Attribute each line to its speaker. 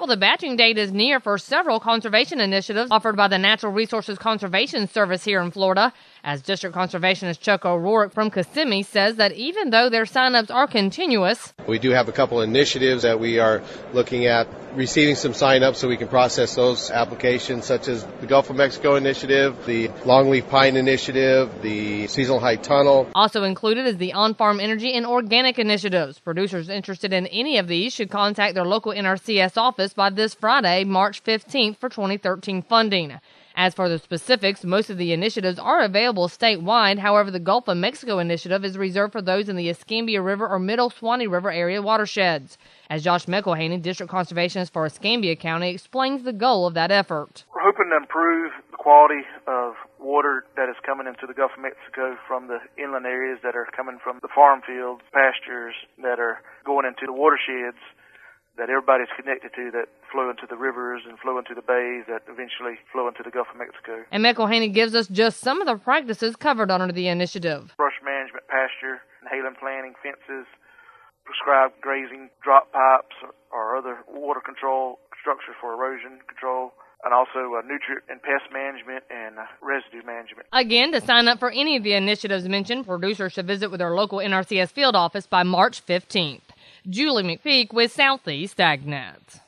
Speaker 1: the batching date is near for several conservation initiatives offered by the Natural Resources Conservation Service here in Florida. As District Conservationist Chuck O'Rourke from Kissimmee says that even though their signups are continuous,
Speaker 2: we do have a couple of initiatives that we are looking at receiving some signups so we can process those applications, such as the Gulf of Mexico initiative, the Longleaf Pine initiative, the Seasonal Height Tunnel.
Speaker 1: Also included is the on-farm energy and organic initiatives. Producers interested in any of these should contact their local NRCS office by this Friday, March 15th for 2013 funding. As for the specifics, most of the initiatives are available statewide. However, the Gulf of Mexico initiative is reserved for those in the Escambia River or Middle Suwannee River area watersheds. As Josh McElhaney, District Conservationist for Escambia County, explains the goal of that effort.
Speaker 3: We're hoping to improve the quality of water that is coming into the Gulf of Mexico from the inland areas that are coming from the farm fields, pastures that are going into the watersheds that everybody's connected to, that flow into the rivers and flow into the bays that eventually flow into the Gulf of Mexico.
Speaker 1: And McElhaney gives us just some of the practices covered under the initiative.
Speaker 3: Brush management, pasture, inhalant planting, fences, prescribed grazing, drop pipes, or other water control structures for erosion control, and also nutrient and pest management and residue management.
Speaker 1: Again, to sign up for any of the initiatives mentioned, producers should visit with their local NRCS field office by March 15th. Julie McPeak with Southeast AgNet.